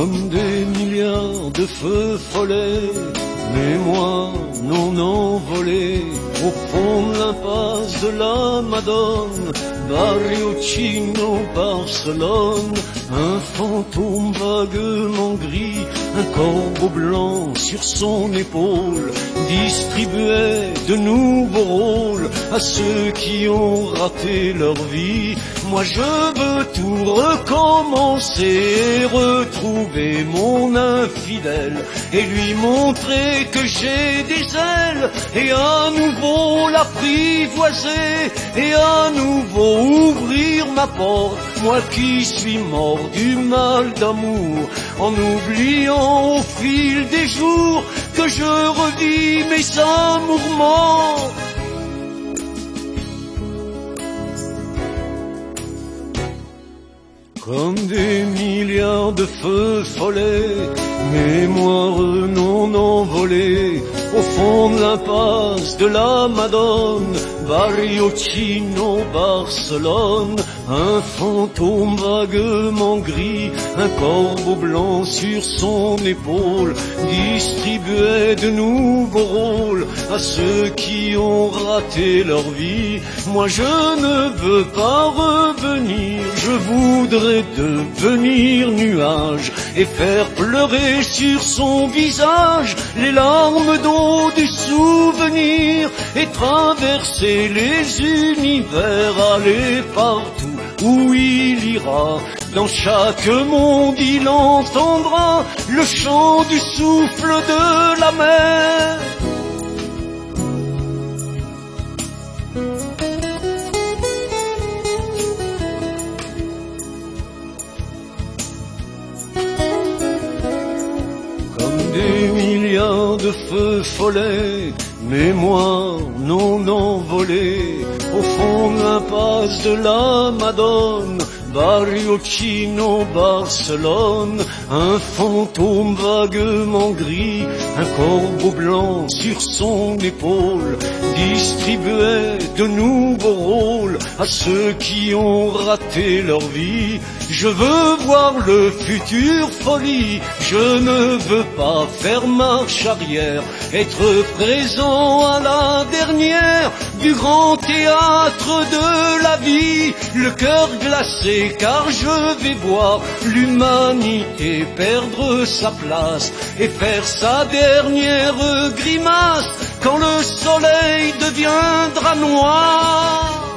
comme des milliards de feux follets, mémoire non envolée, au fond de l'impasse de la Madone, Barrio Chino, Barcelone, un fantôme vaguement gris, un corbeau blanc sur son épaule, distribuait de nouveaux rôles à ceux qui ont raté leur vie. Moi je veux tout recommencer et retrouver mon infidèle et lui montrer que j'ai des ailes et à nouveau l'apprivoiser et à nouveau ouvrir ma porte, moi qui suis mort du mal d'amour, en oubliant au fil des jours que je revis mes amours morts. Comme des milliards de feux follets, mémoire non envolée, au fond de l'impasse de la Madone, Barrio Chino, Barcelone, un fantôme vaguement gris, un corbeau blanc sur son épaule, distribuait de nouveaux rôles à ceux qui ont raté leur vie. Moi je ne veux pas revenir, je voudrais devenir nuage et faire pleurer sur son visage les larmes d'eau du souvenir et traverser les univers, aller partout où il ira. Dans chaque monde il entendra le chant du souffle de la mer. Des milliards de feux follets, mémoire non envolée, au fond de l'impasse de la Madone, Barrio Chino, Barcelone, un fantôme vaguement gris, un corbeau blanc sur son épaule, distribuait de nouveaux rôles à ceux qui ont raté leur vie. Je veux voir le futur folie, je ne veux pas faire marche arrière, être présent à la dernière du grand théâtre de la vie, le cœur glacé car je vais voir l'humanité perdre sa place et faire sa dernière grimace quand le soleil deviendra noir.